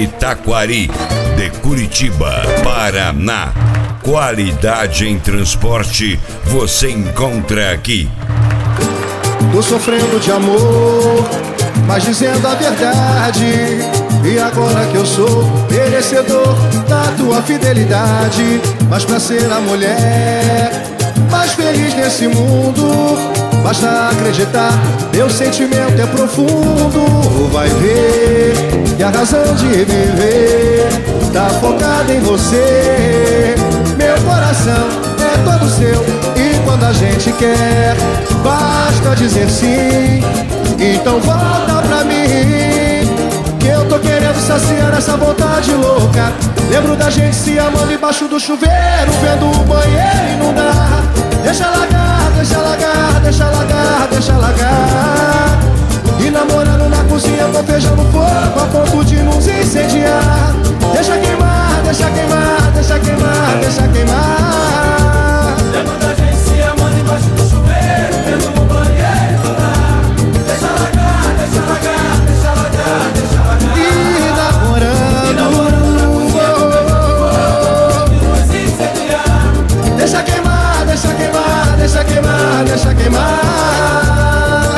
Itaquari, de Curitiba, Paraná. Qualidade em transporte você encontra aqui. Tô sofrendo de amor, mas dizendo a verdade. E agora que eu sou merecedor da tua fidelidade, mas pra ser a mulher mais feliz nesse mundo, basta acreditar, meu sentimento é profundo. Vai ver que a razão de viver tá focada em você. Meu coração é todo seu, e quando a gente quer, basta dizer sim. Então volta pra mim, que eu tô querendo saciar essa vontade louca. Lembro da gente se amando embaixo do chuveiro, vendo o banheiro inundar. Deixa largar, deixa largar, deixa largar, deixa largar. E namorando na cozinha com feijão no fogo, a ponto de nos incendiar. Deixa queimar, deixa queimar, deixa queimar, deixa queimar. Lembro da gente se amando embaixo do chuveiro, vendo o banheiro inundar. Deixa largar, deixa largar, deixa largar, deixa largar. E namorando na cozinha com feijão no fogo, a ponto de nos incendiar. deixa queimar, deixa queimar, deixa queimar, deixa queimar.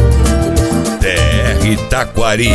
TR Itaquari.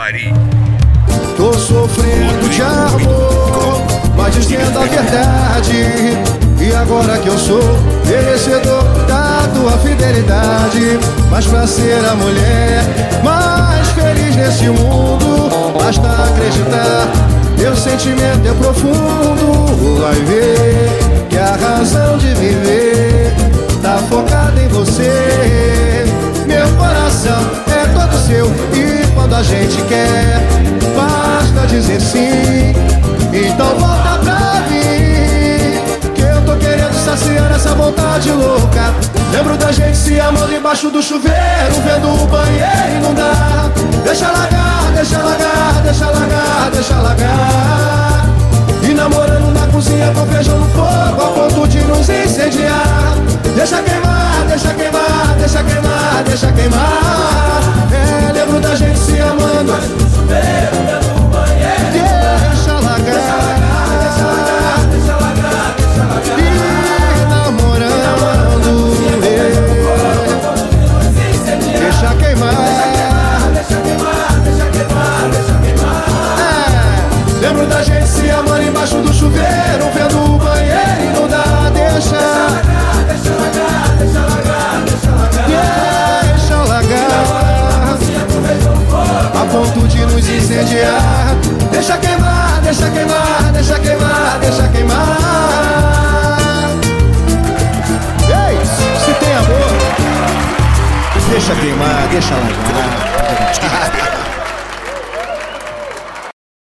Tô sofrendo de amor, mas dizendo a verdade. E agora que eu sou merecedor da tua fidelidade, mas pra ser a mulher mais feliz nesse mundo, basta acreditar, meu sentimento é profundo. Vai ver que a razão de viver tá focada em você. Meu coração é todo seu, e quando a gente quer, basta dizer sim. Então volta pra mim, que eu tô querendo saciar essa vontade louca. Lembro da gente se amando embaixo do chuveiro, vendo o banheiro inundar. Deixa largar, deixa largar, deixa largar, deixa largar. E namorando na cozinha com feijão no fogo, a ponto de nos incendiar. Deixa queimar, deixa queimar, deixa queimar, deixa queimar. É, lembro da gente se amando embaixo do chuveiro, vendo o banheiro inundar. Deixa largar, deixa largar, deixa largar, deixa largar. e namorando, deixa queimar, deixa queimar, deixa queimar, deixa queimar. é, lembro da gente se amando embaixo do chuveiro, vendo o banheiro inundar. Deixa largar, deixa largar, deixa largar, deixa largar, a ponto de nos incendiar. Deixa queimar, deixa queimar, deixa queimar, deixa queimar. Ei, se tem amor, deixa queimar, deixa largar.